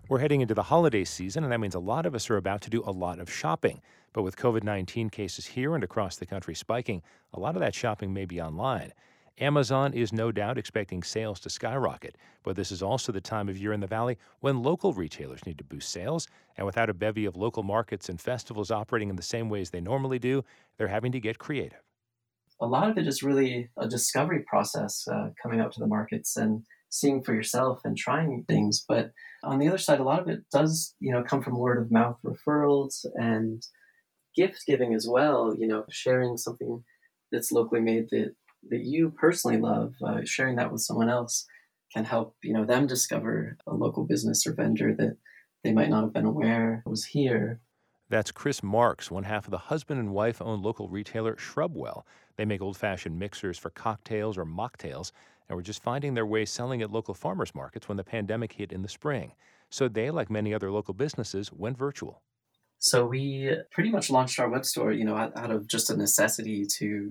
We're heading into the holiday season, and that means a lot of us are about to do a lot of shopping. But with COVID 19 cases here and across the country spiking, a lot of that shopping may be online. Amazon is no doubt expecting sales to skyrocket, but this is also the time of year in the Valley when local retailers need to boost sales. And without a bevy of local markets and festivals operating in the same ways they normally do, they're having to get creative. A lot of it is really a discovery process, coming out to the markets and seeing for yourself and trying things. But on the other side, a lot of it does, come from word of mouth referrals and gift giving as well. Sharing something that's locally made that you personally love, sharing that with someone else can help them discover a local business or vendor that they might not have been aware was here. That's Chris Marks, one half of the husband and wife owned local retailer Shrubwell. They make old fashioned mixers for cocktails or mocktails and were just finding their way selling at local farmers markets when the pandemic hit in the spring. So they, like many other local businesses, went virtual. So we pretty much launched our web store, out of just a necessity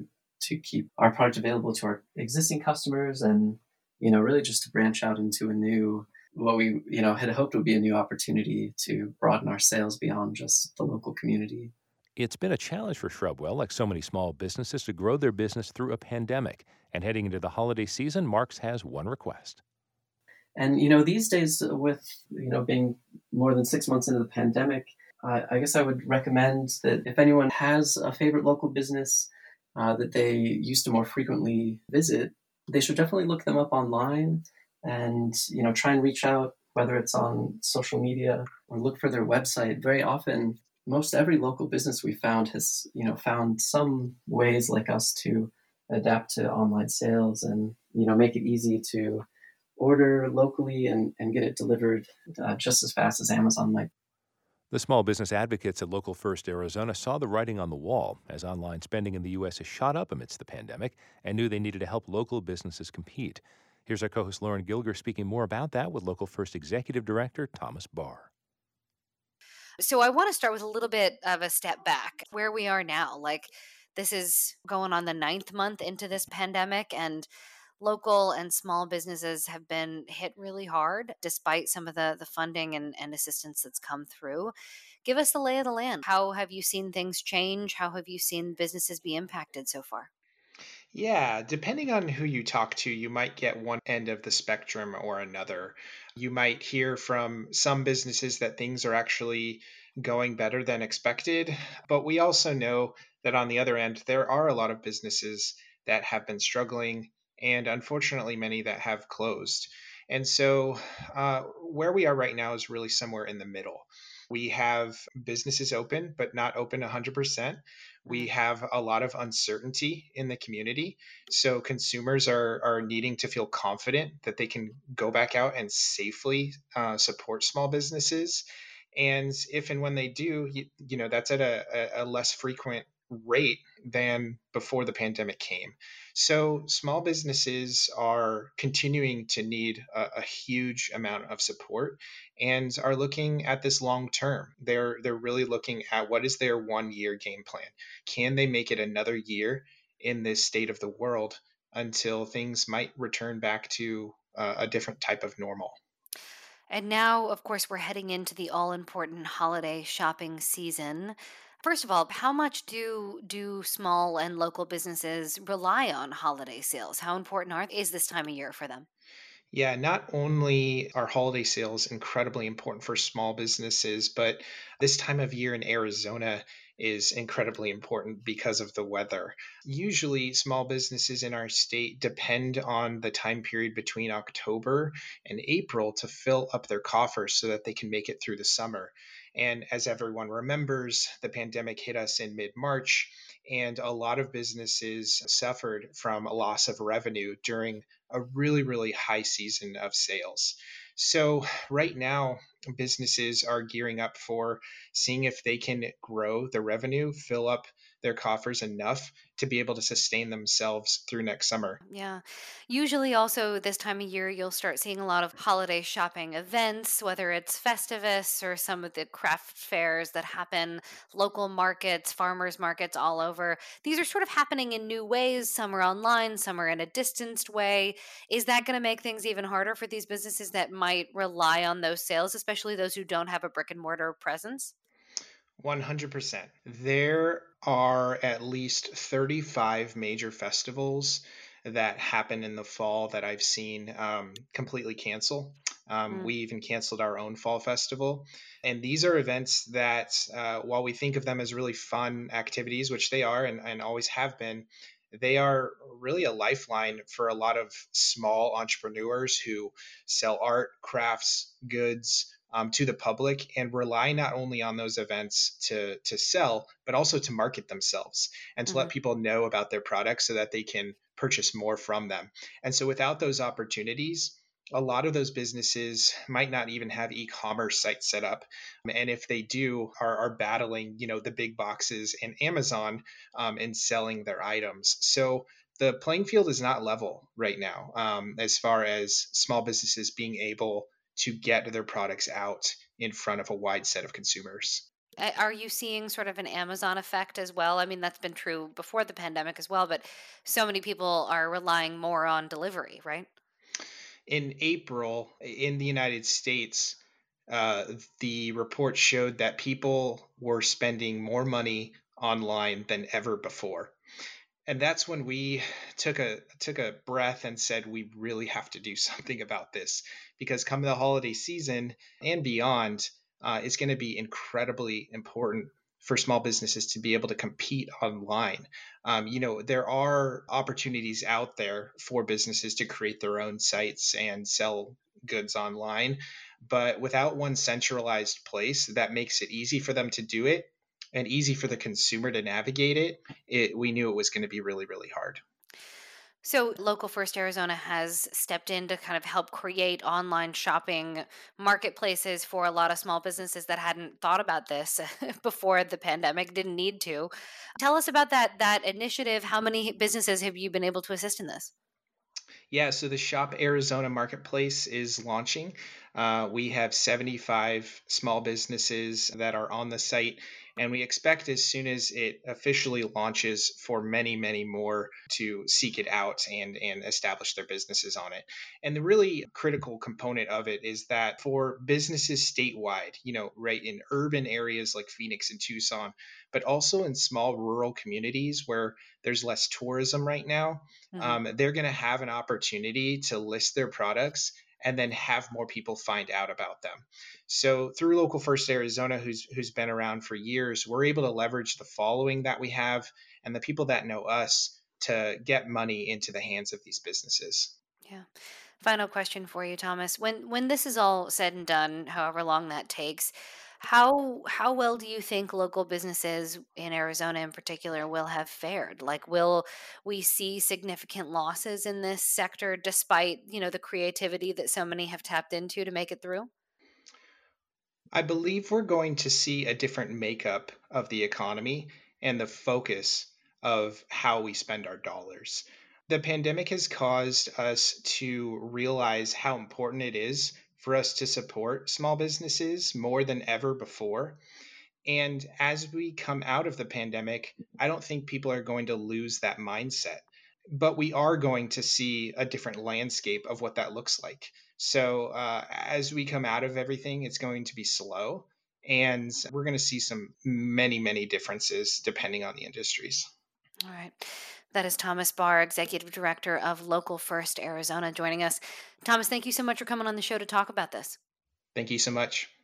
to keep our product available to our existing customers, and really just to branch out into a new, what we had hoped would be a new opportunity to broaden our sales beyond just the local community. It's been a challenge for Shrubwell, like so many small businesses, to grow their business through a pandemic. And heading into the holiday season, Marks has one request. And these days, with being more than 6 months into the pandemic, I guess I would recommend that if anyone has a favorite local business that they used to more frequently visit, they should definitely look them up online and try and reach out, whether it's on social media or look for their website. Very often, most every local business we found has found some ways like us to adapt to online sales and make it easy to order locally and get it delivered just as fast as Amazon might. The small business advocates at Local First Arizona saw the writing on the wall as online spending in the U.S. has shot up amidst the pandemic and knew they needed to help local businesses compete. Here's our co host Lauren Gilger speaking more about that with Local First Executive Director Thomas Barr. So I want to start with a little bit of a step back where we are now. Like, this is going on the ninth month into this pandemic, and local and small businesses have been hit really hard despite some of the funding and assistance that's come through. Give us the lay of the land. How have you seen things change? How have you seen businesses be impacted so far? Yeah, depending on who you talk to, you might get one end of the spectrum or another. You might hear from some businesses that things are actually going better than expected, but we also know that on the other end, there are a lot of businesses that have been struggling, and unfortunately, many that have closed. And so, where we are right now is really somewhere in the middle. We have businesses open, but not open 100%. We Mhm. have a lot of uncertainty in the community. So consumers are needing to feel confident that they can go back out and safely support small businesses. And if and when they do, that's at a less frequent rate than before the pandemic came. So small businesses are continuing to need a huge amount of support and are looking at this long term. They're really looking at what is their 1 year game plan. Can they make it another year in this state of the world until things might return back to a different type of normal? And now, of course, we're heading into the all important holiday shopping season. First of all, how much do small and local businesses rely on holiday sales? How important is this time of year for them? Yeah, not only are holiday sales incredibly important for small businesses, but this time of year in Arizona is incredibly important because of the weather. Usually, small businesses in our state depend on the time period between October and April to fill up their coffers so that they can make it through the summer. And as everyone remembers, the pandemic hit us in mid March, and a lot of businesses suffered from a loss of revenue during a really, really high season of sales. So, right now, businesses are gearing up for seeing if they can grow the revenue, fill up their coffers enough to be able to sustain themselves through next summer. Yeah. Usually, also this time of year, you'll start seeing a lot of holiday shopping events, whether it's Festivus or some of the craft fairs that happen, local markets, farmers markets all over. These are sort of happening in new ways. Some are online, some are in a distanced way. Is that going to make things even harder for these businesses that might rely on those sales, especially those who don't have a brick and mortar presence? 100%. There are at least 35 major festivals that happen in the fall that I've seen completely cancel. Mm, We even canceled our own fall festival. And these are events that, while we think of them as really fun activities, which they are and always have been, they are really a lifeline for a lot of small entrepreneurs who sell art, crafts, goods, to the public and rely not only on those events to sell, but also to market themselves and to let mhm. people know about their products so that they can purchase more from them. And so without those opportunities, a lot of those businesses might not even have e-commerce sites set up, and if they do, are battling, the big boxes and Amazon, and selling their items. So the playing field is not level right now, as far as small businesses being able to get their products out in front of a wide set of consumers. Are you seeing sort of an Amazon effect as well? I mean, that's been true before the pandemic as well, but so many people are relying more on delivery, right? In April, in the United States, uh, the report showed that people were spending more money online than ever before. And that's when we took a breath and said we really have to do something about this, because come the holiday season and beyond, it's going to be incredibly important for small businesses to be able to compete online. There are opportunities out there for businesses to create their own sites and sell goods online, but without one centralized place that makes it easy for them to do it and easy for the consumer to navigate it, we knew it was going to be really, really hard. So, Local First Arizona has stepped in to kind of help create online shopping marketplaces for a lot of small businesses that hadn't thought about this before the pandemic, didn't need to. Tell us about that initiative. How many businesses have you been able to assist in this? Yeah, so the Shop Arizona Marketplace is launching. We have 75 small businesses that are on the site, and we expect as soon as it officially launches for many, many more to seek it out and establish their businesses on it. And the really critical component of it is that for businesses statewide, right in urban areas like Phoenix and Tucson, but also in small rural communities where there's less tourism right now, Hmm. they're going to have an opportunity to list their products and then have more people find out about them. So through Local First Arizona, who's been around for years, we're able to leverage the following that we have and the people that know us to get money into the hands of these businesses. Yeah. Final question for you, Thomas. When this is all said and done, however long that takes, how well do you think local businesses in Arizona in particular will have fared? Like, will we see significant losses in this sector despite, the creativity that so many have tapped into to make it through? I believe we're going to see a different makeup of the economy and the focus of how we spend our dollars. The pandemic has caused us to realize how important it is for us to support small businesses more than ever before. And as we come out of the pandemic, I don't think people are going to lose that mindset, but we are going to see a different landscape of what that looks like. So as we come out of everything, it's going to be slow, and we're going to see some many, many differences depending on the industries. All right. That is Thomas Barr, Executive Director of Local First Arizona, joining us. Thomas, thank you so much for coming on the show to talk about this. Thank you so much.